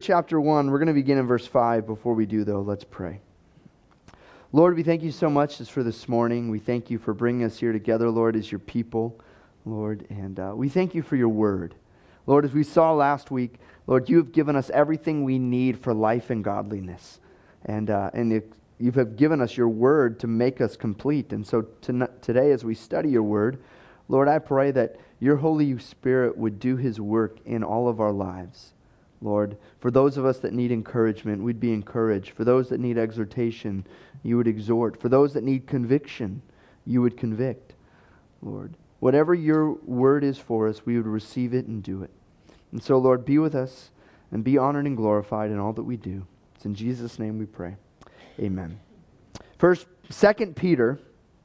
chapter 1, we're going to begin in verse 5. Before we do, though, let's pray. Lord, we thank you so much just for this morning. We thank you for bringing us here together, Lord, as your people, Lord. And we thank you for your word. Lord, as we saw last week, Lord, you have given us everything we need for life and godliness. And you have given us your word to make us complete. And so today, as we study your word, Lord, I pray that your Holy Spirit would do his work in all of our lives. Lord, for those of us that need encouragement, we'd be encouraged. For those that need exhortation, you would exhort. For those that need conviction, you would convict. Lord, whatever your word is for us, we would receive it and do it. And so, Lord, be with us and be honored and glorified in all that we do. It's in Jesus' name we pray. Amen. First, 2 Peter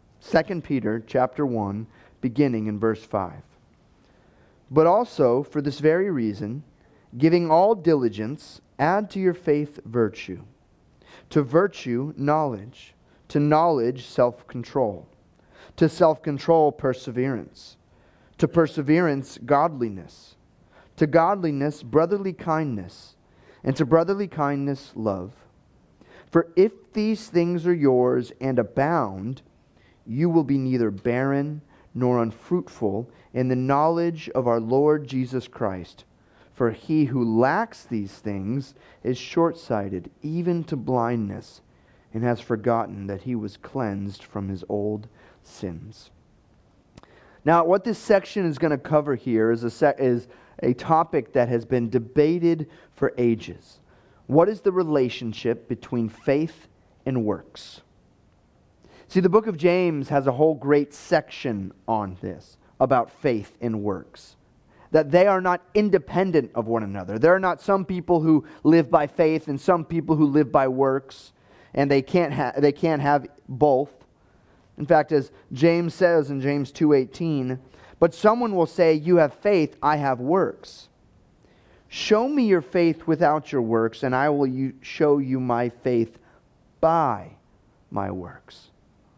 chapter 1, beginning in verse 5. But also, for this very reason, giving all diligence, add to your faith virtue. To virtue, knowledge. To knowledge, self-control. To self-control, perseverance. To perseverance, godliness. To godliness, brotherly kindness. And to brotherly kindness, love. For if these things are yours and abound, you will be neither barren nor unfruitful in the knowledge of our Lord Jesus Christ. For he who lacks these things is short-sighted, even to blindness, and has forgotten that he was cleansed from his old sins. Now, what this section is going to cover here is a topic that has been debated for ages. What is the relationship between faith and works? See, the book of James has a whole great section on this, about faith and works. That they are not independent of one another. There are not some people who live by faith and some people who live by works, and they can't have both. In fact, as James says in James 2:18, but someone will say, you have faith, I have works. Show me your faith without your works, and I will show you my faith by my works.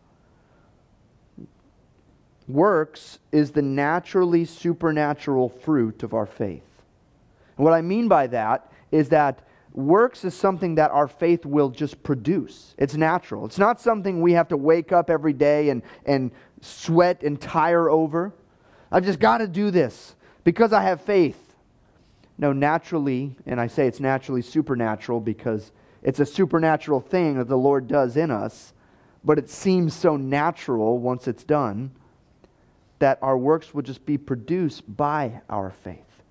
Works is the naturally supernatural fruit of our faith. And what I mean by that is that works is something that our faith will just produce. It's natural. It's not something we have to wake up every day and sweat and tire over. I've just got to do this because I have faith. No, naturally, and I say it's naturally supernatural because it's a supernatural thing that the Lord does in us, but it seems so natural once it's done that our works will just be produced by our faith.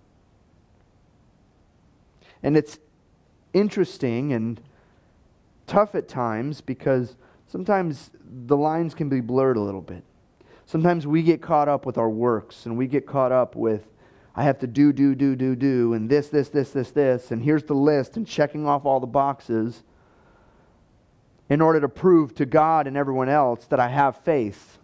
And it's interesting and tough at times because sometimes the lines can be blurred a little bit. Sometimes we get caught up with our works and we get caught up with, I have to do, and this, and here's the list and checking off all the boxes in order to prove to God and everyone else that I have faith.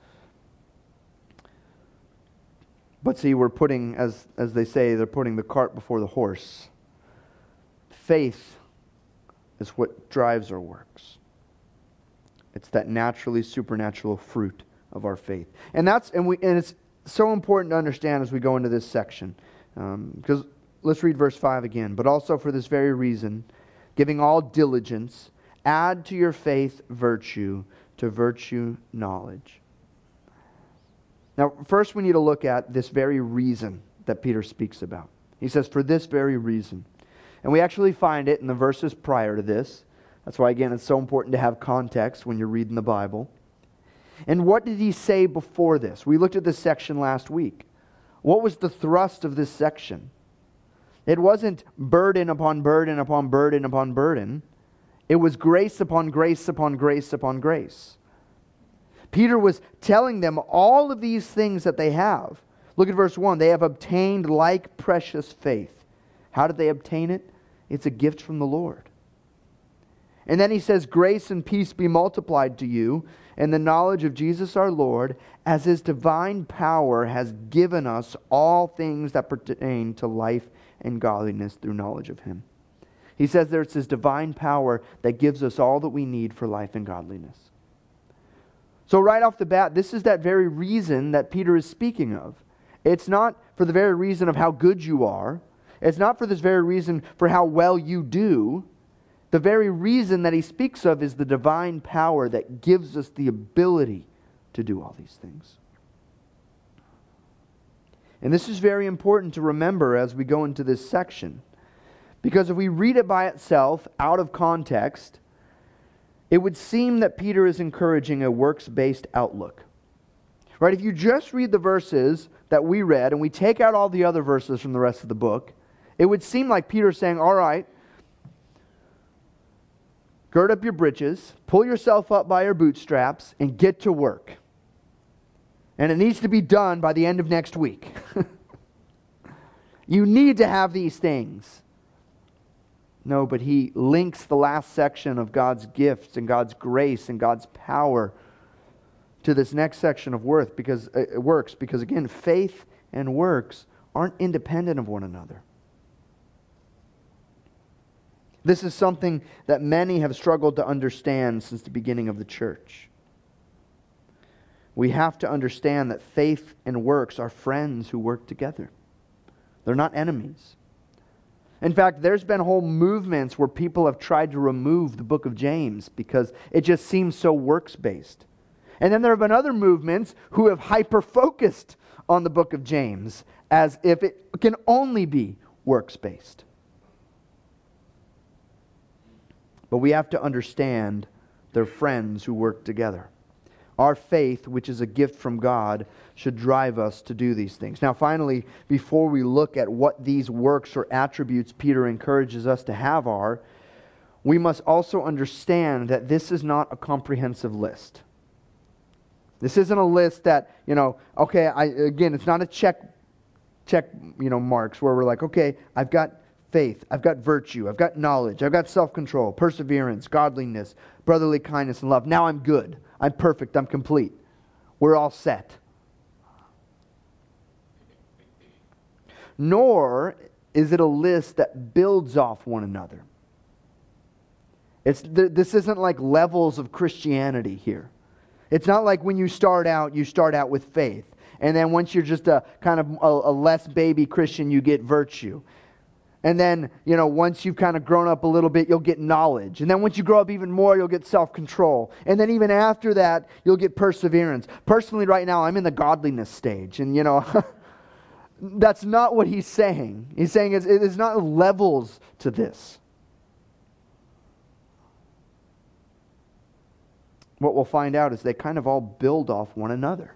But see, we're putting, as they say, they're putting the cart before the horse. Faith is what drives our works. It's that naturally supernatural fruit of our faith. And it's so important to understand as we go into this section. Because let's read verse 5 again. But also for this very reason, giving all diligence, add to your faith virtue, to virtue knowledge. Now, first we need to look at this very reason that Peter speaks about. He says, for this very reason. And we actually find it in the verses prior to this. That's why, again, it's so important to have context when you're reading the Bible. And what did he say before this? We looked at this section last week. What was the thrust of this section? It wasn't burden upon burden upon burden upon burden. It was grace upon grace upon grace upon grace. Peter was telling them all of these things that they have. Look at verse 1. They have obtained like precious faith. How did they obtain it? It's a gift from the Lord. And then he says, grace and peace be multiplied to you in the knowledge of Jesus our Lord, as his divine power has given us all things that pertain to life and godliness through knowledge of him. He says there's his divine power that gives us all that we need for life and godliness. So right off the bat, this is that very reason that Peter is speaking of. It's not for the very reason of how good you are. It's not for this very reason for how well you do. The very reason that he speaks of is the divine power that gives us the ability to do all these things. And this is very important to remember as we go into this section. Because if we read it by itself, out of context, it would seem that Peter is encouraging a works-based outlook. Right? If you just read the verses that we read and we take out all the other verses from the rest of the book, it would seem like Peter's saying, all right, gird up your britches, pull yourself up by your bootstraps, and get to work. And it needs to be done by the end of next week. You need to have these things. No, but he links the last section of God's gifts and God's grace and God's power to this next section of works because again, faith and works aren't independent of one another. This is something that many have struggled to understand since the beginning of the church. We have to understand that faith and works are friends who work together. They're not enemies. In fact, there's been whole movements where people have tried to remove the book of James because it just seems so works-based. And then there have been other movements who have hyper-focused on the book of James as if it can only be works-based. But we have to understand they're friends who work together. Our faith, which is a gift from God, should drive us to do these things. Now, finally, before we look at what these works or attributes Peter encourages us to have are, we must also understand that this is not a comprehensive list. This isn't a list that, again, it's not a check marks where we're like, okay, I've got faith, I've got virtue, I've got knowledge, I've got self-control, perseverance, godliness, brotherly kindness, and love. Now I'm good. I'm perfect. I'm complete. We're all set. Nor is it a list that builds off one another. This isn't like levels of Christianity here. It's not like when you start out with faith. And then once you're just a kind of a less baby Christian, you get virtue. And then, once you've kind of grown up a little bit, you'll get knowledge. And then once you grow up even more, you'll get self-control. And then even after that, you'll get perseverance. Personally, right now, I'm in the godliness stage. And, that's not what he's saying. He's saying it's not levels to this. What we'll find out is they kind of all build off one another.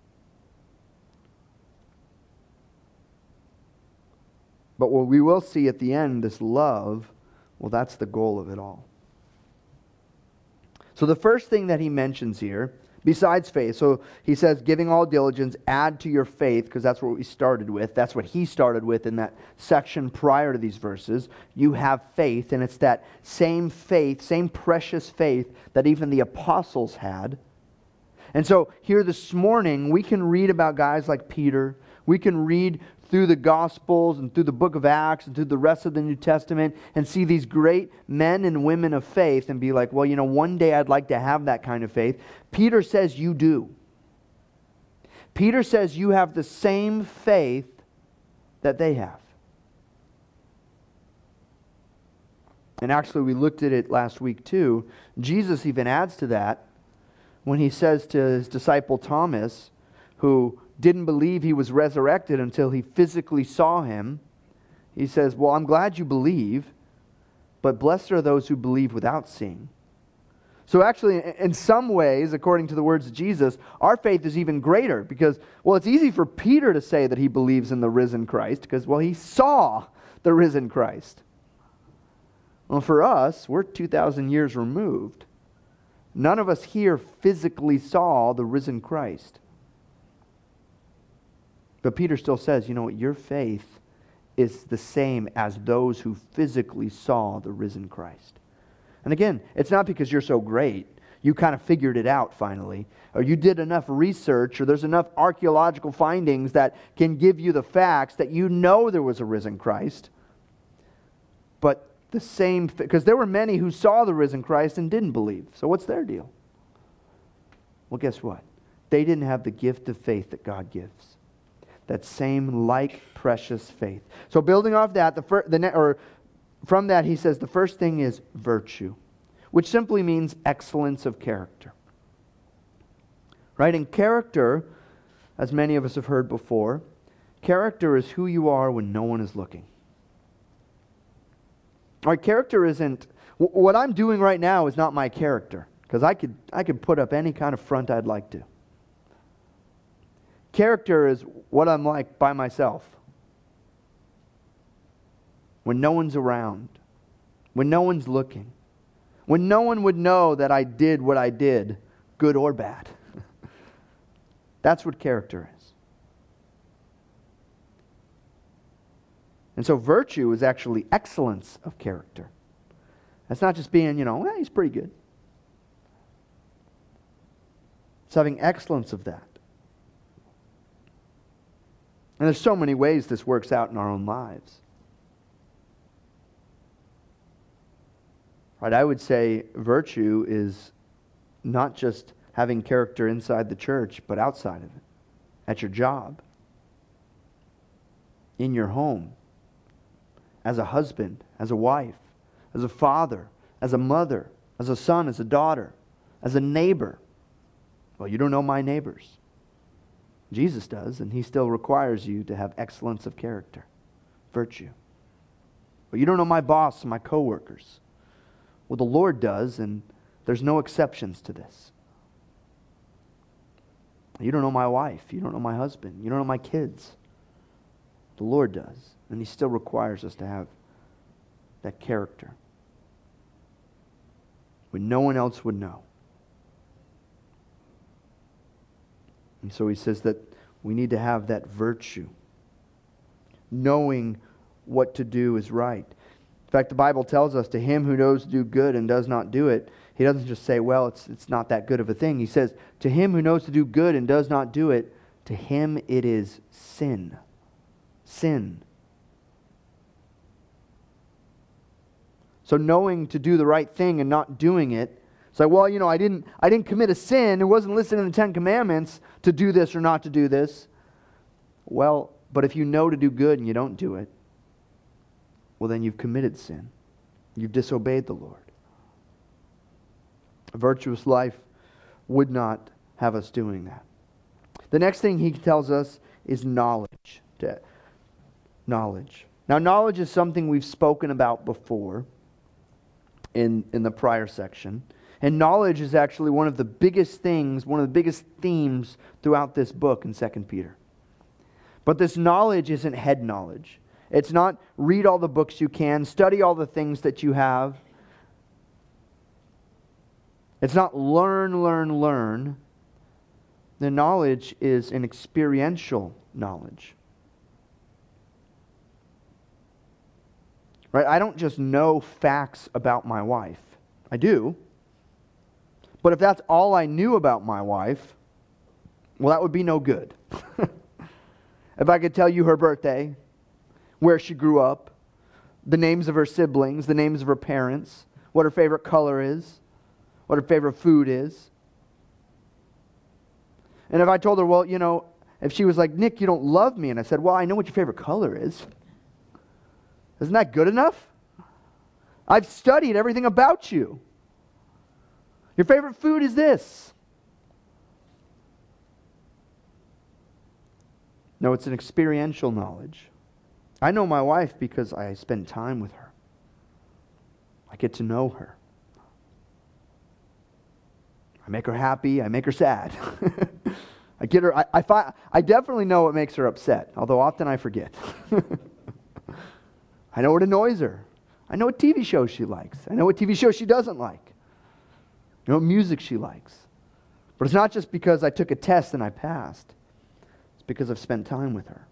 But what we will see at the end, this love, well, that's the goal of it all. So the first thing that he mentions here, besides faith, so he says, giving all diligence, add to your faith, because that's what we started with. That's what he started with in that section prior to these verses. You have faith, and it's that same faith, same precious faith that even the apostles had. And so here this morning, we can read about guys like Peter. We can read through the Gospels and through the book of Acts and through the rest of the New Testament and see these great men and women of faith and be like, well, one day I'd like to have that kind of faith. Peter says you do. Peter says you have the same faith that they have. And actually, we looked at it last week too. Jesus even adds to that when he says to his disciple Thomas, who didn't believe he was resurrected until he physically saw him. He says, well, I'm glad you believe, but blessed are those who believe without seeing. So actually, in some ways, according to the words of Jesus, our faith is even greater because, well, it's easy for Peter to say that he believes in the risen Christ because, well, he saw the risen Christ. Well, for us, we're 2,000 years removed. None of us here physically saw the risen Christ. But Peter still says, your faith is the same as those who physically saw the risen Christ. And again, it's not because you're so great. You kind of figured it out finally. Or you did enough research, or there's enough archaeological findings that can give you the facts that there was a risen Christ. But the same, because there were many who saw the risen Christ and didn't believe. So what's their deal? Well, guess what? They didn't have the gift of faith that God gives. That same precious faith. So building off that, from that he says the first thing is virtue, which simply means excellence of character. Right? And character, as many of us have heard before, character is who you are when no one is looking. All right, character isn't... What I'm doing right now is not my character, because I could put up any kind of front I'd like to. Character is what I'm like by myself. When no one's around. When no one's looking. When no one would know that I did what I did, good or bad. That's what character is. And so virtue is actually excellence of character. That's not just being, he's pretty good. It's having excellence of that. And there's so many ways this works out in our own lives. Right? I would say virtue is not just having character inside the church, but outside of it. At your job. In your home. As a husband, as a wife, as a father, as a mother, as a son, as a daughter, as a neighbor. Well, you don't know my neighbors. Jesus does, and He still requires you to have excellence of character, virtue. But you don't know my boss and my coworkers. Well, the Lord does, and there's no exceptions to this. You don't know my wife. You don't know my husband. You don't know my kids. The Lord does, and He still requires us to have that character when no one else would know. And so He says that we need to have that virtue. Knowing what to do is right. In fact, the Bible tells us, to him who knows to do good and does not do it, He doesn't just say, well, it's not that good of a thing. He says, to him who knows to do good and does not do it, to him it is sin. Sin. So knowing to do the right thing and not doing it, it's like, well, I didn't commit a sin. It wasn't listed in the Ten Commandments to do this or not to do this. Well, but if you know to do good and you don't do it, well, then you've committed sin. You've disobeyed the Lord. A virtuous life would not have us doing that. The next thing he tells us is knowledge. Knowledge. Now, knowledge is something we've spoken about before in the prior section. And knowledge is actually one of the biggest things, one of the biggest themes throughout this book in 2 Peter. But this knowledge isn't head knowledge. It's not read all the books you can, study all the things that you have. It's not learn. The knowledge is an experiential knowledge. Right? I don't just know facts about my wife. I do. But if that's all I knew about my wife, well, that would be no good. If I could tell you her birthday, where she grew up, the names of her siblings, the names of her parents, what her favorite color is, what her favorite food is. And if I told her, well, if she was like, Nick, you don't love me, and I said, well, I know what your favorite color is. Isn't that good enough? I've studied everything about you. Your favorite food is this. No, it's an experiential knowledge. I know my wife because I spend time with her. I get to know her. I make her happy. I make her sad. I get her. I definitely know what makes her upset, although often I forget. I know what annoys her. I know what TV shows she likes. I know what TV shows she doesn't like. I know what music she likes. But it's not just because I took a test and I passed. It's because I've spent time with her.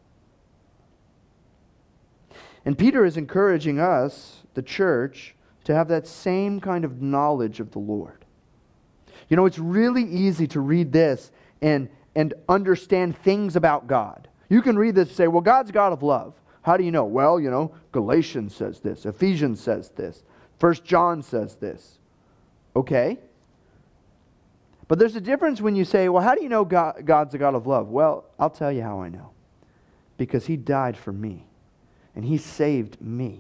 And Peter is encouraging us, the church, to have that same kind of knowledge of the Lord. It's really easy to read this and understand things about God. You can read this and say, well, God's God of love. How do you know? Well, Galatians says this. Ephesians says this. 1 John says this. Okay. But there's a difference when you say, well, how do you know God's a God of love? Well, I'll tell you how I know. because He died for me. And He saved me.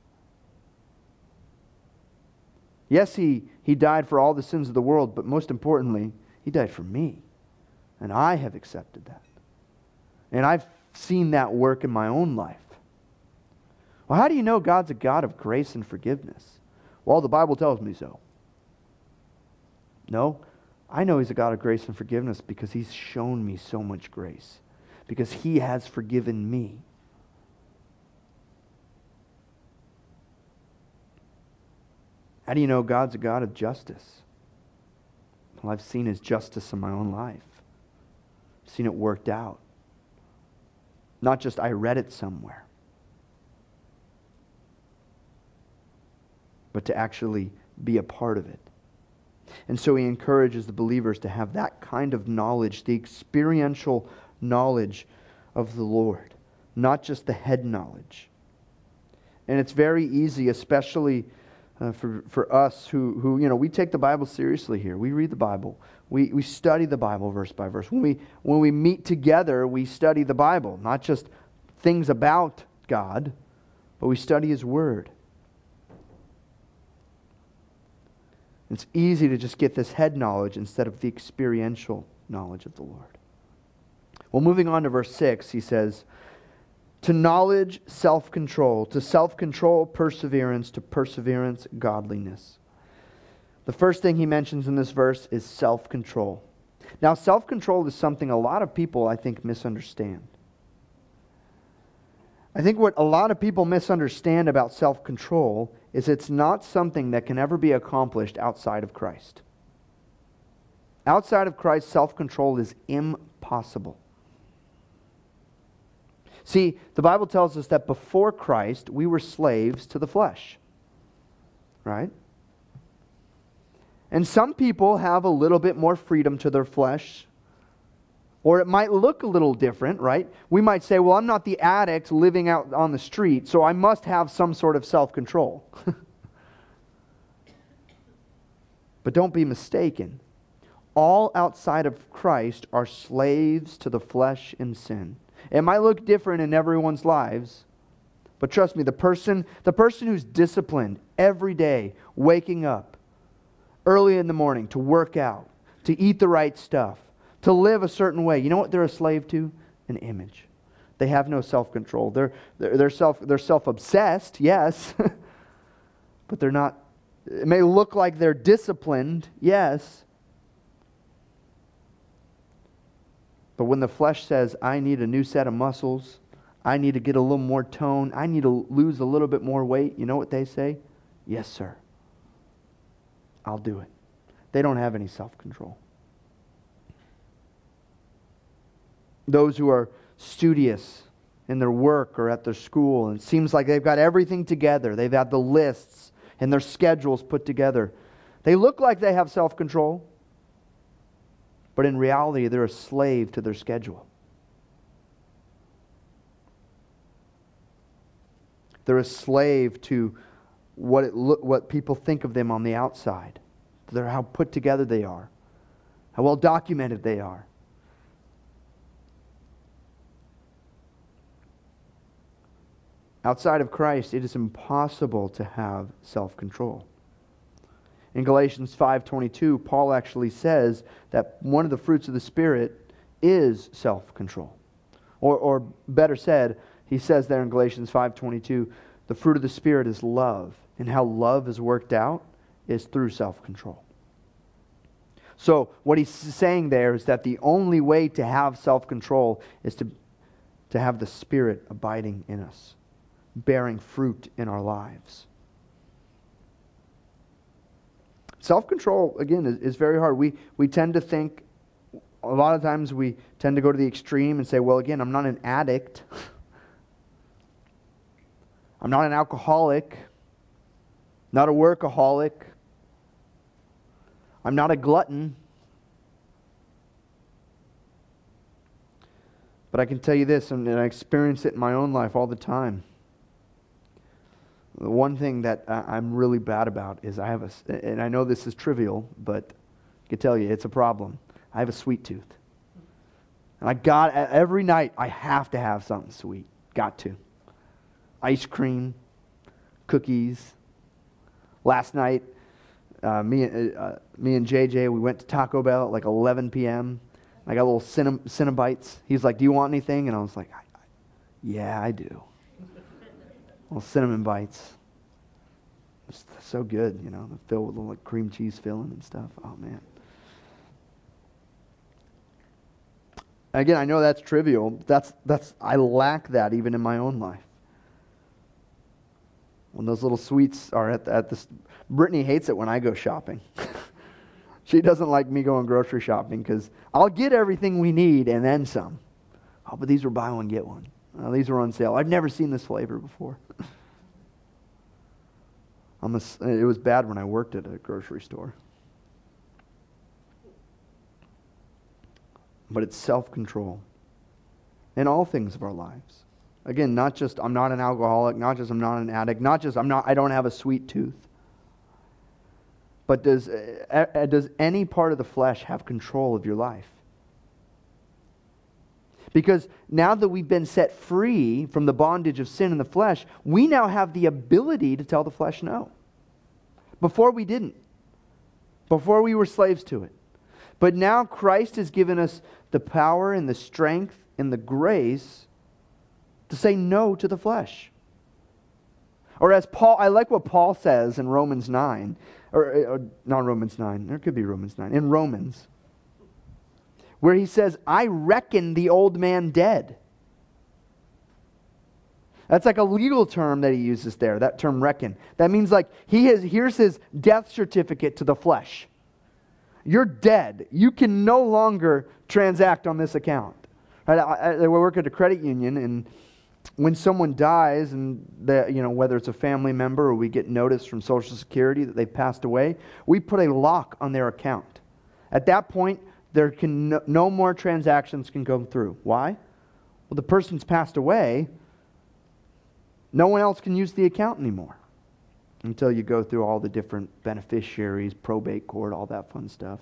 Yes, He died for all the sins of the world, but most importantly, He died for me. And I have accepted that. And I've seen that work in my own life. Well, how do you know God's a God of grace and forgiveness? Well, the Bible tells me so. No, I know He's a God of grace and forgiveness because He's shown me so much grace. Because He has forgiven me. How do you know God's a God of justice? Well, I've seen His justice in my own life. I've seen it worked out. Not just I read it somewhere, but to actually be a part of it. And so He encourages the believers to have that kind of knowledge, the experiential knowledge of the Lord, not just the head knowledge. And it's very easy, especially for us who we take the Bible seriously here. We read the Bible. We study the Bible verse by verse. When we meet together, we study the Bible, not just things about God, but we study His Word. It's easy to just get this head knowledge instead of the experiential knowledge of the Lord. Well, moving on to verse 6, he says, to knowledge, self-control. To self-control, perseverance. To perseverance, godliness. The first thing he mentions in this verse is self-control. Now, self-control is something a lot of people, I think, misunderstand. I think what a lot of people misunderstand about self-control is it's not something that can ever be accomplished outside of Christ. Outside of Christ, self-control is impossible. See, the Bible tells us that before Christ, we were slaves to the flesh. Right? And some people have a little bit more freedom to their flesh. Or it might look a little different, right? We might say, well, I'm not the addict living out on the street, so I must have some sort of self-control. But don't be mistaken. All outside of Christ are slaves to the flesh and sin. It might look different in everyone's lives, but trust me, the person who's disciplined every day, waking up early in the morning to work out, to eat the right stuff, to live a certain way, you know what they're a slave to? An image. They have no self-control. They're self-obsessed, yes, but they're not. It may look like they're disciplined, yes. But when the flesh says, I need a new set of muscles, I need to get a little more tone, I need to lose a little bit more weight, you know what they say? Yes, sir. I'll do it. They don't have any self-control. Those who are studious in their work or at their school, and it seems like they've got everything together. They've had the lists and their schedules put together. They look like they have self-control, but in reality, they're a slave to their schedule. They're a slave to what people think of them on the outside. They're how put together they are, how well documented they are. Outside of Christ, it is impossible to have self-control. In Galatians 5:22, Paul actually says that one of the fruits of the Spirit is self-control. Or better said, he says there in Galatians 5:22, the fruit of the Spirit is love. And how love is worked out is through self-control. So what he's saying there is that the only way to have self-control is to have the Spirit abiding in us, bearing fruit in our lives. Self-control, again, is very hard. We tend to think, a lot of times we tend to go to the extreme and say, well, again, I'm not an addict. I'm not an alcoholic. Not a workaholic. I'm not a glutton. But I can tell you this, and I experience it in my own life all the time. The one thing that I'm really bad about is and I know this is trivial, but I can tell you it's a problem. I have a sweet tooth. And every night, I have to have something sweet. Got to. Ice cream, cookies. Last night, me and JJ, we went to Taco Bell at like 11 p.m. I got little Cinnabites. He's like, do you want anything? And I was like, yeah, I do. Little cinnamon bites. It's so good, filled with little like cream cheese filling and stuff. Oh, man. Again, I know that's trivial. I lack that even in my own life. When those little sweets are at this, Brittany hates it when I go shopping. She doesn't like me going grocery shopping because I'll get everything we need and then some. Oh, but these were buy one, get one. These were on sale. I've never seen this flavor before. It was bad when I worked at a grocery store. But it's self-control in all things of our lives. Again, not just I'm not an alcoholic, not just I'm not an addict, not just I don't have a sweet tooth. But does any part of the flesh have control of your life? Because now that we've been set free from the bondage of sin in the flesh, we now have the ability to tell the flesh no. Before we didn't. Before we were slaves to it. But now Christ has given us the power and the strength and the grace to say no to the flesh. Or as Paul, I like what Paul says in Romans 9, or not Romans 9, there could be Romans 9, in Romans, where he says, I reckon the old man dead. That's like a legal term that he uses there, that term reckon. That means like here's his death certificate to the flesh. You're dead. You can no longer transact on this account. Right? I work at a credit union, and when someone dies, and whether it's a family member or we get notice from Social Security that they've passed away, we put a lock on their account. At that point, there can no more transactions can go through. Why? Well, the person's passed away. No one else can use the account anymore until you go through all the different beneficiaries, probate court, all that fun stuff.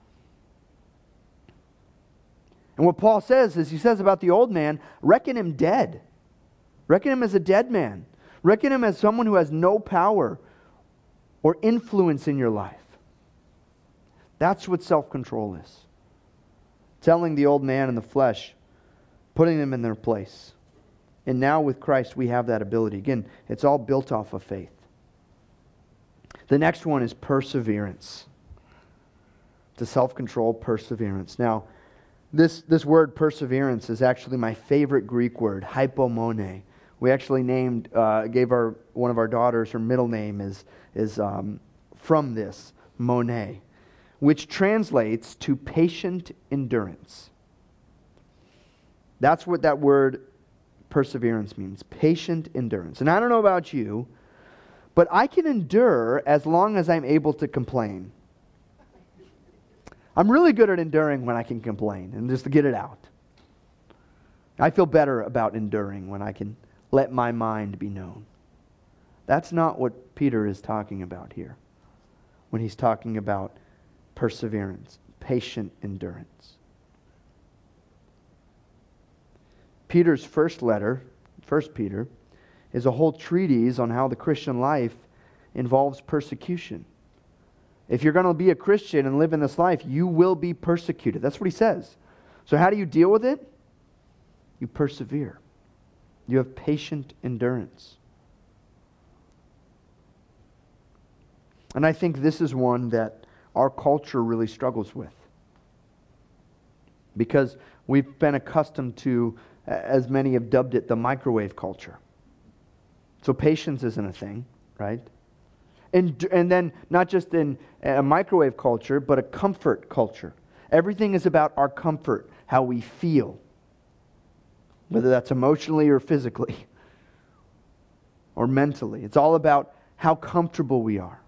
And what Paul says is, he says about the old man, reckon him dead. Reckon him as a dead man. Reckon him as someone who has no power or influence in your life. That's what self-control is. Telling the old man in the flesh, putting them in their place. And now with Christ we have that ability. Again, it's all built off of faith. The next one is perseverance. To self-control, perseverance. Now, this word perseverance is actually my favorite Greek word, hypomone. We actually gave one of our daughters, her middle name is from this, Monet, which translates to patient endurance. That's what that word perseverance means, patient endurance. And I don't know about you, but I can endure as long as I'm able to complain. I'm really good at enduring when I can complain and just to get it out. I feel better about enduring when I can let my mind be known. That's not what Peter is talking about here when he's talking about perseverance, patient endurance. Peter's first letter, 1 Peter, is a whole treatise on how the Christian life involves persecution. If you're going to be a Christian and live in this life, you will be persecuted. That's what he says. So how do you deal with it? You persevere. You have patient endurance. And I think this is one that our culture really struggles with. Because we've been accustomed to, as many have dubbed it, the microwave culture. So patience isn't a thing, right? And then not just in a microwave culture, but a comfort culture. Everything is about our comfort, how we feel. Whether that's emotionally or physically or mentally. It's all about how comfortable we are.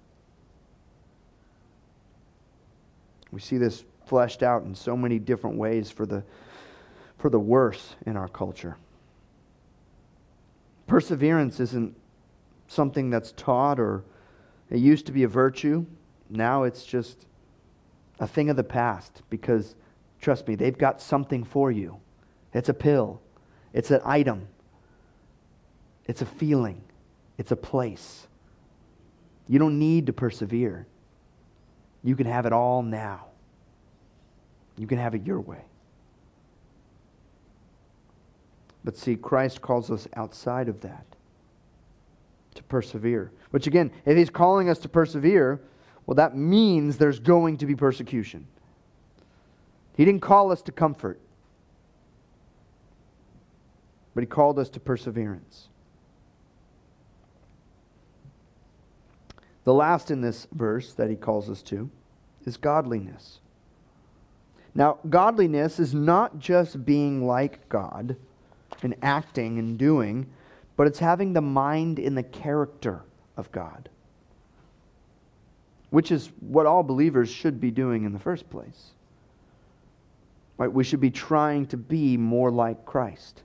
We see this fleshed out in so many different ways for the worse in our culture. Perseverance isn't something that's taught, or it used to be a virtue. Now it's just a thing of the past because trust me, they've got something for you. It's a pill. It's an item. It's a feeling. It's a place. You don't need to persevere. You can have it all now. You can have it your way. But see, Christ calls us outside of that to persevere. Which again, if He's calling us to persevere, well, that means there's going to be persecution. He didn't call us to comfort, but He called us to perseverance. The last in this verse that He calls us to is godliness. Now, godliness is not just being like God and acting and doing, but it's having the mind and the character of God, which is what all believers should be doing in the first place. Right? We should be trying to be more like Christ.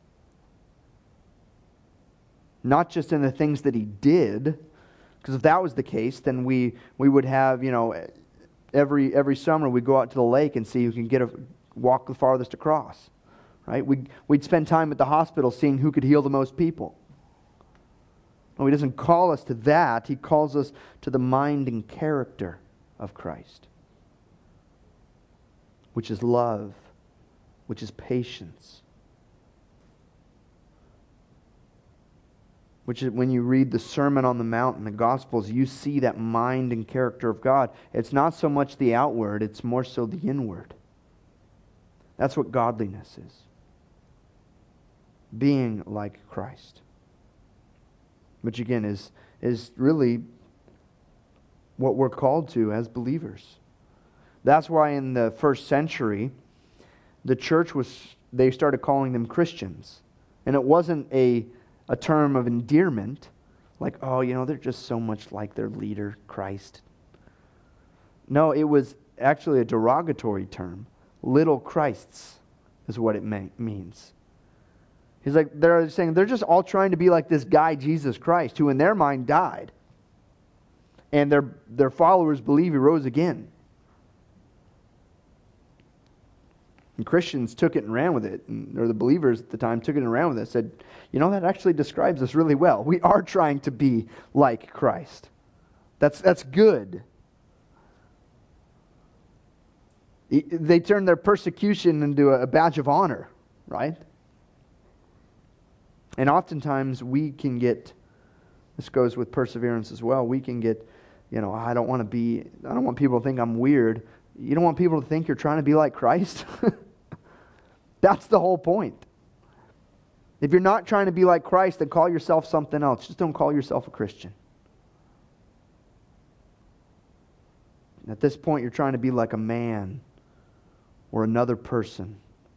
Not just in the things that He did, because if that was the case, then we would have, every summer we'd go out to the lake and see who can walk the farthest across. Right? We'd spend time at the hospital seeing who could heal the most people. No, He doesn't call us to that. He calls us to the mind and character of Christ, which is love, which is patience, which is when you read the Sermon on the Mount in the Gospels, you see that mind and character of God. It's not so much the outward, it's more so the inward. That's what godliness is. Being like Christ. Which again is really what we're called to as believers. That's why in the first century, the church they started calling them Christians. And it wasn't a term of endearment, like, oh, they're just so much like their leader, Christ. No, it was actually a derogatory term. Little Christs is what it means. He's like, they're saying they're just all trying to be like this guy, Jesus Christ, who in their mind died. And their followers believe He rose again. And Christians took it and ran with it, or the believers at the time took it and ran with it, said, that actually describes us really well. We are trying to be like Christ. That's good. They turned their persecution into a badge of honor, right? And oftentimes we can get, this goes with perseverance as well, we can get, I don't want people to think I'm weird. You don't want people to think you're trying to be like Christ? That's the whole point. If you're not trying to be like Christ, then call yourself something else. Just don't call yourself a Christian. At this point, you're trying to be like a man or another person.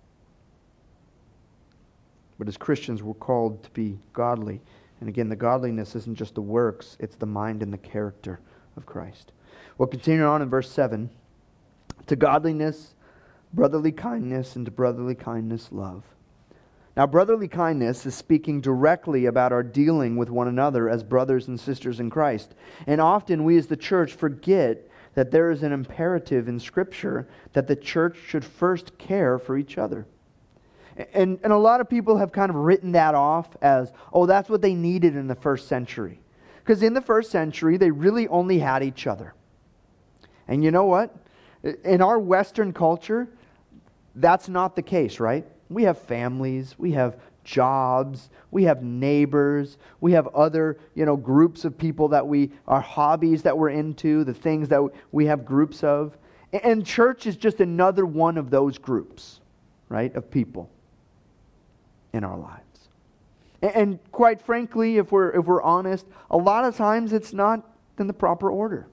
But as Christians, we're called to be godly. And again, the godliness isn't just the works, it's the mind and the character of Christ. We'll continue on in verse 7. To godliness, brotherly kindness, and to brotherly kindness, love. Now, brotherly kindness is speaking directly about our dealing with one another as brothers and sisters in Christ. And often we as the church forget that there is an imperative in Scripture that the church should first care for each other. And a lot of people have kind of written that off as, oh, that's what they needed in the first century. Because in the first century, they really only had each other. And you know what? In our Western culture, that's not the case, right? We have families, we have jobs, we have neighbors, we have other, groups of people that our hobbies that we're into, the things that we have groups of. And church is just another one of those groups, right, of people in our lives. And quite frankly, if we're honest, a lot of times it's not in the proper order.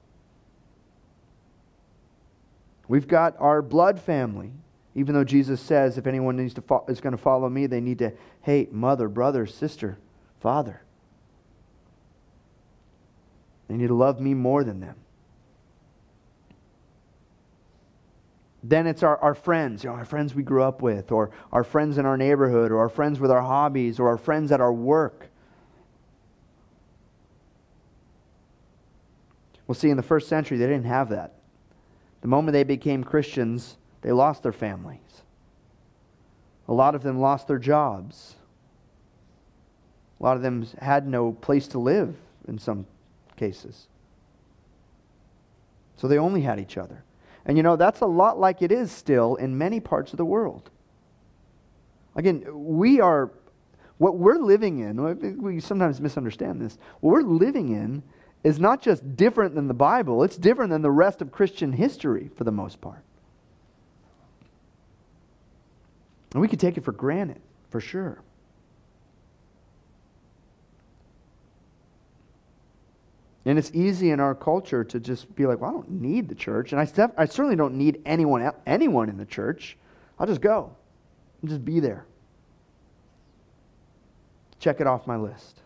We've got our blood family. Even though Jesus says if anyone is going to follow me, they need to hate mother, brother, sister, father. They need to love me more than them. Then it's our friends, our friends we grew up with, or our friends in our neighborhood, or our friends with our hobbies, or our friends at our work. Well, see, in the first century, they didn't have that. The moment they became Christians, They lost their families. A lot of them lost their jobs. A lot of them had no place to live in some cases. So they only had each other. And that's a lot like it is still in many parts of the world. Again, what we're living in, we sometimes misunderstand this. What we're living in is not just different than the Bible, it's different than the rest of Christian history for the most part. And we could take it for granted, for sure. And it's easy in our culture to just be like, well, I don't need the church. And I certainly don't need anyone in the church. I'll just go and just be there. Check it off my list.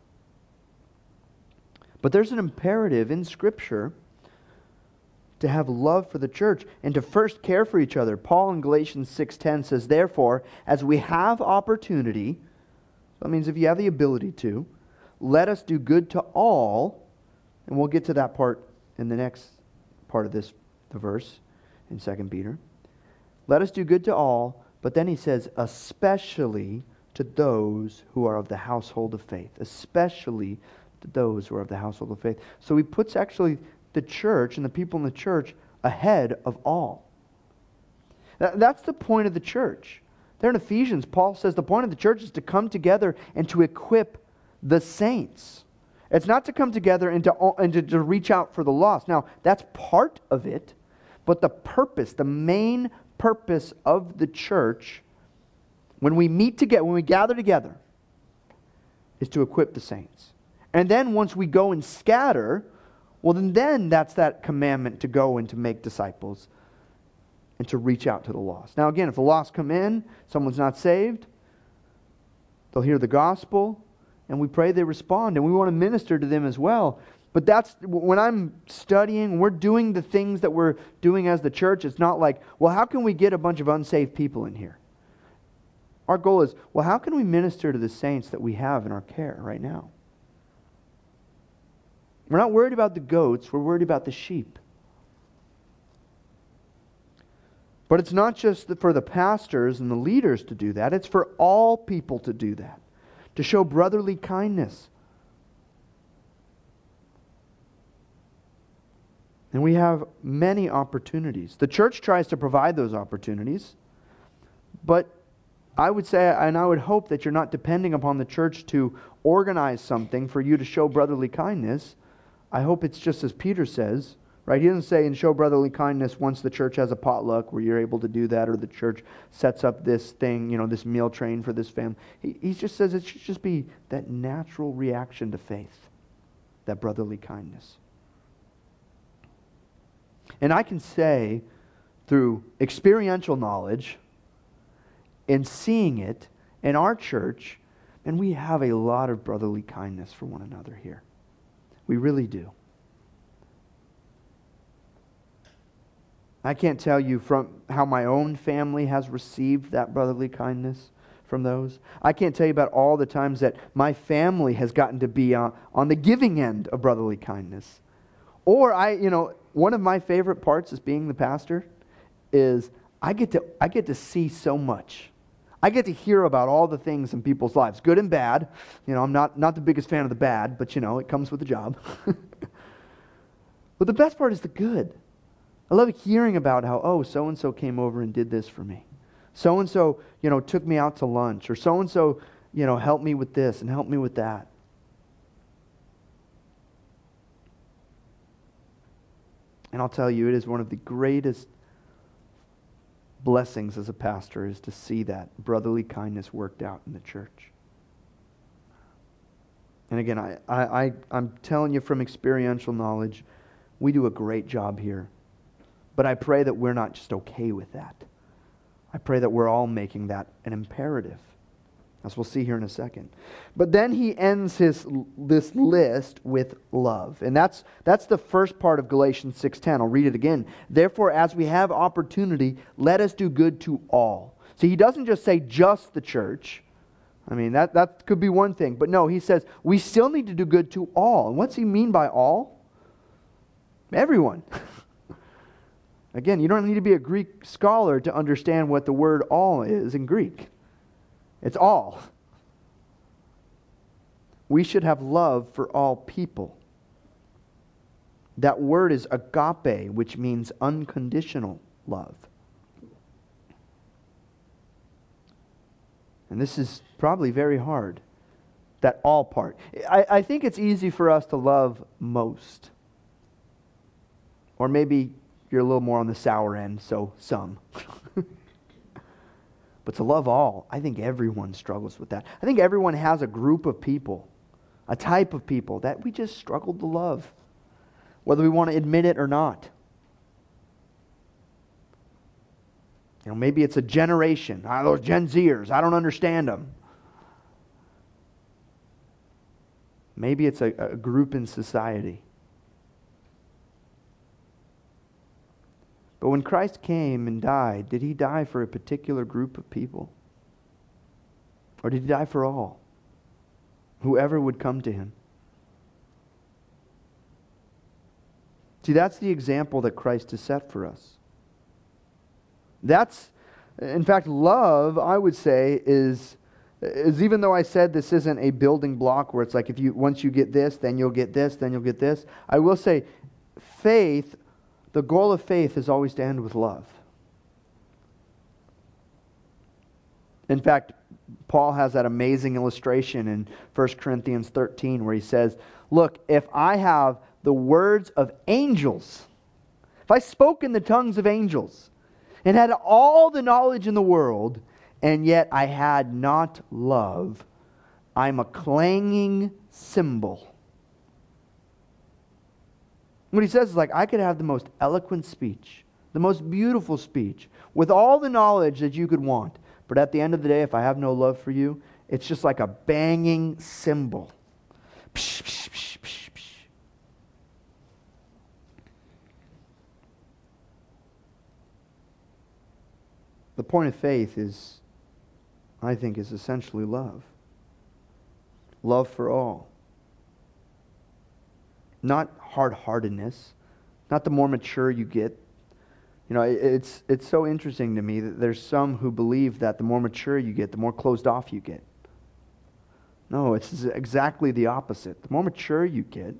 But there's an imperative in Scripture to have love for the church and to first care for each other. Paul in Galatians 6:10 says, therefore, as we have opportunity, that means if you have the ability to, let us do good to all. And we'll get to that part in the next part of the verse in 2 Peter. Let us do good to all, but then he says, especially to those who are of the household of faith. Especially to those who are of the household of faith. So he puts actually the church and the people in the church ahead of all. That's the point of the church. There in Ephesians, Paul says the point of the church is to come together and to equip the saints. It's not to come together and to reach out for the lost. Now, that's part of it, but the purpose, the main purpose of the church, when we meet together, when we gather together, is to equip the saints. And then once we go and scatter, well, then that's that commandment to go and to make disciples and to reach out to the lost. Now, again, if the lost come in, someone's not saved, they'll hear the gospel, and we pray they respond, and we want to minister to them as well. But that's, when I'm studying, we're doing the things that we're doing as the church. It's not like, well, how can we get a bunch of unsaved people in here? Our goal is, well, how can we minister to the saints that we have in our care right now? We're not worried about the goats, we're worried about the sheep. But it's not just for the pastors and the leaders to do that, it's for all people to do that. To show brotherly kindness. And we have many opportunities. The church tries to provide those opportunities, but I would say, and I would hope that you're not depending upon the church to organize something for you to show brotherly kindness. I hope it's just as Peter says, right? He doesn't say, and show brotherly kindness once the church has a potluck where you're able to do that, or the church sets up this thing, this meal train for this family. He just says it should just be that natural reaction to faith, that brotherly kindness. And I can say, through experiential knowledge and seeing it in our church, and we have a lot of brotherly kindness for one another here. We really do. I can't tell you from how my own family has received that brotherly kindness from those. I can't tell you about all the times that my family has gotten to be on the giving end of brotherly kindness. Or one of my favorite parts as being the pastor is I get to see so much. I get to hear about all the things in people's lives, good and bad. I'm not the biggest fan of the bad, but it comes with the job. But the best part is the good. I love hearing about how, so-and-so came over and did this for me. So-and-so, took me out to lunch. Or so-and-so, helped me with this and helped me with that. And I'll tell you, it is one of the greatest blessings as a pastor is to see that brotherly kindness worked out in the church. And again, I'm telling you from experiential knowledge, we do a great job here. But I pray that we're not just okay with that. I pray that we're all making that an imperative, as we'll see here in a second. But then he ends this list with love. And that's the first part of Galatians 6:10. I'll read it again. Therefore, as we have opportunity, let us do good to all. See, he doesn't just say just the church. I mean, that could be one thing. But no, he says we still need to do good to all. And what's he mean by all? Everyone. Again, you don't need to be a Greek scholar to understand what the word all is in Greek. It's all. We should have love for all people. That word is agape, which means unconditional love. And this is probably very hard, that all part. I think it's easy for us to love most. Or maybe you're a little more on the sour end, so some. But to love all, I think everyone struggles with that. I think everyone has a group of people, a type of people that we just struggle to love, whether we want to admit it or not. You know, maybe it's a generation. Those Gen Zers, I don't understand them. Maybe it's a group in society. But when Christ came and died, did He die for a particular group of people? Or did He die for all? Whoever would come to Him. See, that's the example that Christ has set for us. That's, in fact, love, I would say, is even though I said this isn't a building block where it's like once you get this, then you'll get this, then you'll get this. I will say, faith, the goal of faith is always to end with love. In fact, Paul has that amazing illustration in 1 Corinthians 13 where he says, look, if I have the words of angels, if I spoke in the tongues of angels and had all the knowledge in the world, and yet I had not love, I'm a clanging cymbal. What he says is like, I could have the most eloquent speech, the most beautiful speech, with all the knowledge that you could want. But at the end of the day, if I have no love for you, it's just like a banging cymbal. Psh, psh, psh, psh, psh. The point of faith is, I think, is essentially love. Love for all. Not hard-heartedness. Not the more mature you get. You know, it's so interesting to me that there's some who believe that the more mature you get, the more closed off you get. No, it's exactly the opposite. The more mature you get,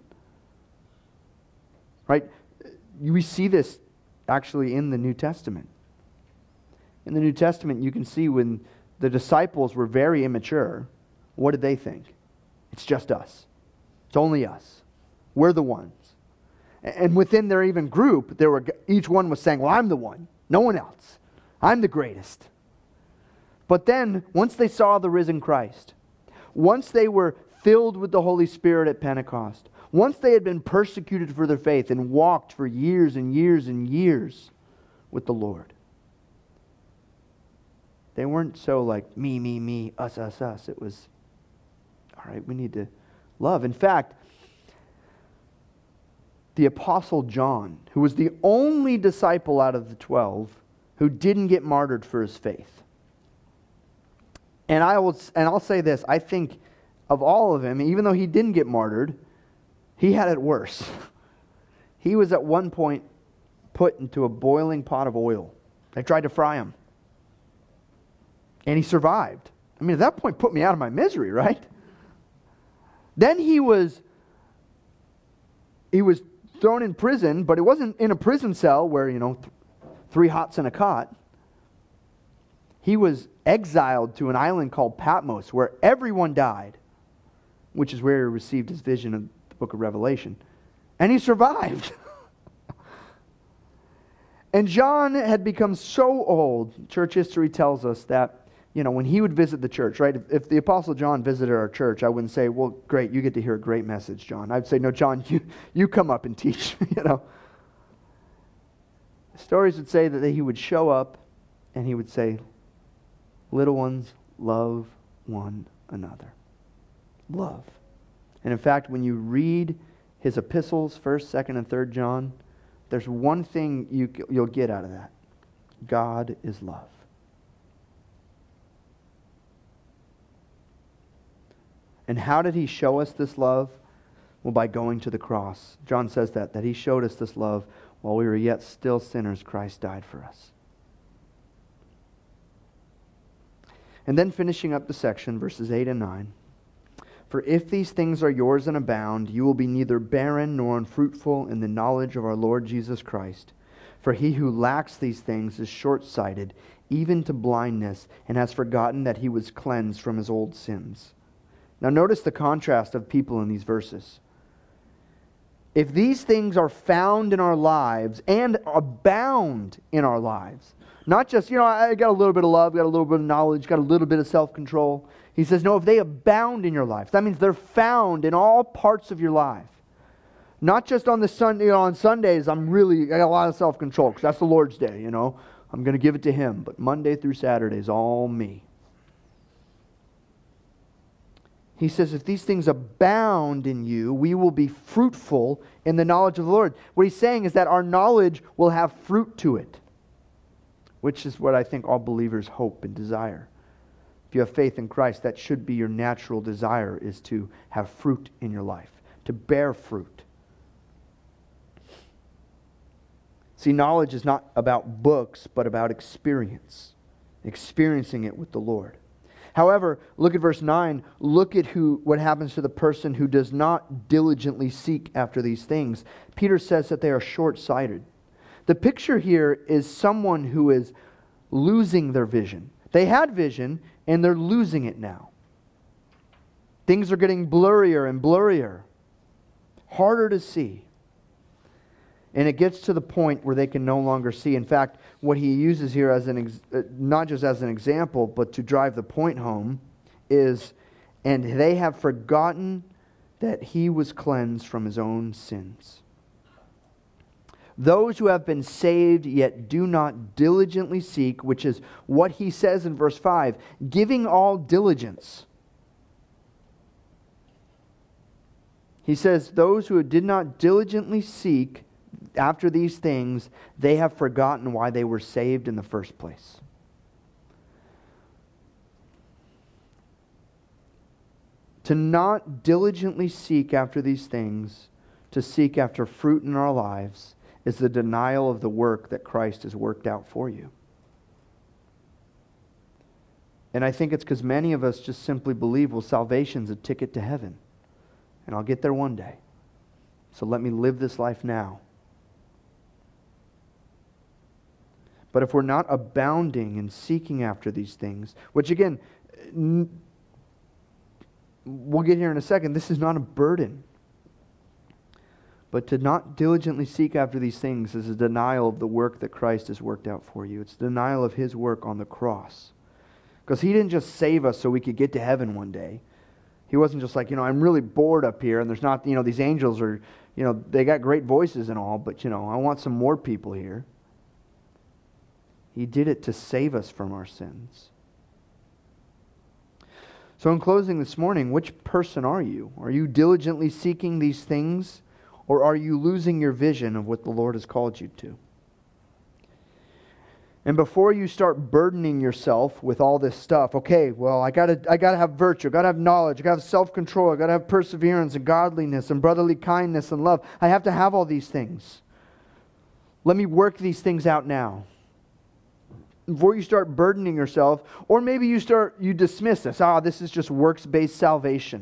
right? We see this actually in the New Testament. In the New Testament, you can see when the disciples were very immature, what did they think? It's just us. It's only us. We're the ones. And within their even group, each one was saying, well, I'm the one. No one else. I'm the greatest. But then, once they saw the risen Christ, once they were filled with the Holy Spirit at Pentecost, once they had been persecuted for their faith and walked for years and years and years with the Lord, they weren't so like, me, us. It was, all right, we need to love. In fact, the Apostle John, who was the only disciple out of the 12 who didn't get martyred for his faith. And I'll say this, I think of all of them, even though he didn't get martyred, he had it worse. He was at one point put into a boiling pot of oil. They tried to fry him. And he survived. I mean, at that point, put me out of my misery, right? Then he was thrown in prison, but it wasn't in a prison cell where, 3 hots and a cot. He was exiled to an island called Patmos, where everyone died, which is where he received his vision of the book of Revelation. And he survived. And John had become so old, church history tells us that, when he would visit the church, right? If the Apostle John visited our church, I wouldn't say, well, great, you get to hear a great message, John. I'd say, no, John, you come up and teach, Stories would say that he would show up and he would say, little ones, love one another. Love. And in fact, when you read his epistles, 1st, 2nd, and 3rd John, there's one thing you'll get out of that. God is love. And how did he show us this love? Well, by going to the cross. John says that He showed us this love while we were yet still sinners, Christ died for us. And then finishing up the section, verses 8 and 9. For if these things are yours and abound, you will be neither barren nor unfruitful in the knowledge of our Lord Jesus Christ. For he who lacks these things is short-sighted, even to blindness, and has forgotten that he was cleansed from his old sins. Now notice the contrast of people in these verses. If these things are found in our lives and abound in our lives, not just, I got a little bit of love, got a little bit of knowledge, got a little bit of self-control. He says, no, if they abound in your life, that means they're found in all parts of your life. Not just on the Sunday, on Sundays, I got a lot of self-control because that's the Lord's day, I'm going to give it to Him. But Monday through Saturday is all me. He says, if these things abound in you, we will be fruitful in the knowledge of the Lord. What he's saying is that our knowledge will have fruit to it, which is what I think all believers hope and desire. If you have faith in Christ, that should be your natural desire, is to have fruit in your life, to bear fruit. See, knowledge is not about books, but about experience, experiencing it with the Lord. However, look at verse 9. Look at what happens to the person who does not diligently seek after these things. Peter says that they are short-sighted. The picture here is someone who is losing their vision. They had vision, and they're losing it now. Things are getting blurrier and blurrier, harder to see. And it gets to the point where they can no longer see. In fact, what he uses here as not just as an example, but to drive the point home, is, and they have forgotten that he was cleansed from his own sins. Those who have been saved yet do not diligently seek, which is what he says in verse 5, giving all diligence. He says, those who did not diligently seek after these things, they have forgotten why they were saved in the first place. To not diligently seek after these things, to seek after fruit in our lives, is the denial of the work that Christ has worked out for you. And I think it's because many of us just simply believe, well, salvation's a ticket to heaven, and I'll get there one day. So let me live this life now. But if we're not abounding and seeking after these things, which again, we'll get here in a second, this is not a burden. But to not diligently seek after these things is a denial of the work that Christ has worked out for you. It's denial of His work on the cross. Because He didn't just save us so we could get to heaven one day. He wasn't just like, I'm really bored up here and there's not, these angels are, they got great voices and all, but, I want some more people here. He did it to save us from our sins. So in closing this morning, which person are you? Are you diligently seeking these things, or are you losing your vision of what the Lord has called you to? And before you start burdening yourself with all this stuff, okay, well, I gotta have virtue, I gotta have knowledge, I gotta have self-control, I gotta have perseverance and godliness and brotherly kindness and love. I have to have all these things. Let me work these things out now. Before you start burdening yourself, or maybe you dismiss this. This is just works-based salvation.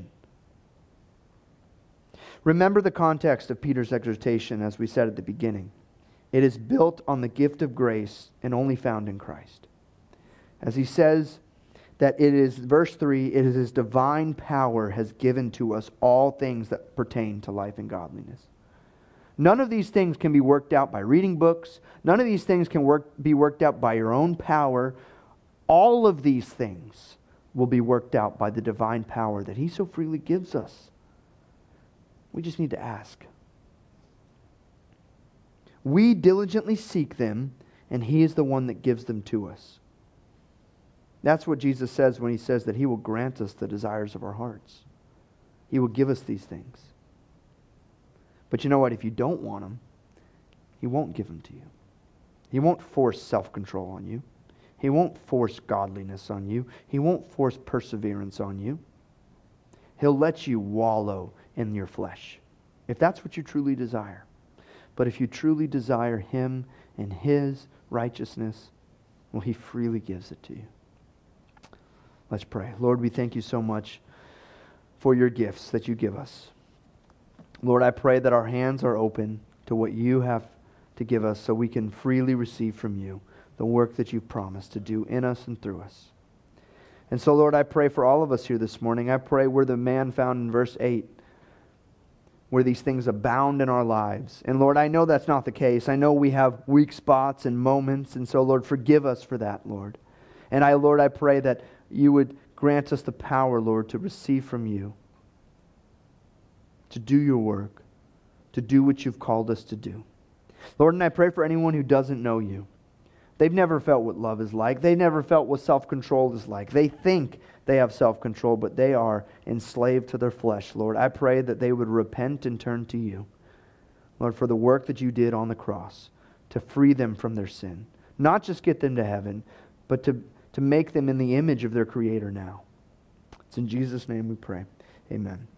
Remember the context of Peter's exhortation, as we said at the beginning. It is built on the gift of grace and only found in Christ. As he says that it is, verse 3, it is His divine power has given to us all things that pertain to life and godliness. None of these things can be worked out by reading books. None of these things can be worked out by your own power. All of these things will be worked out by the divine power that He so freely gives us. We just need to ask. We diligently seek them, and He is the one that gives them to us. That's what Jesus says when He says that He will grant us the desires of our hearts. He will give us these things. But you know what? If you don't want them, He won't give them to you. He won't force self-control on you. He won't force godliness on you. He won't force perseverance on you. He'll let you wallow in your flesh. if that's what you truly desire. But if you truly desire Him and His righteousness, well, He freely gives it to you. Let's pray. Lord, we thank you so much for your gifts that you give us. Lord, I pray that our hands are open to what you have to give us so we can freely receive from you the work that you've promised to do in us and through us. And so, Lord, I pray for all of us here this morning. I pray we're the man found in verse 8, where these things abound in our lives. And Lord, I know that's not the case. I know we have weak spots and moments. And so, Lord, forgive us for that, Lord. And Lord, I pray that you would grant us the power, Lord, to receive from you, to do your work, to do what you've called us to do. Lord, and I pray for anyone who doesn't know you. They've never felt what love is like. They never felt what self-control is like. They think they have self-control, but they are enslaved to their flesh, Lord. I pray that they would repent and turn to you, Lord, for the work that you did on the cross to free them from their sin. Not just get them to heaven, but to make them in the image of their Creator now. It's in Jesus' name we pray. Amen.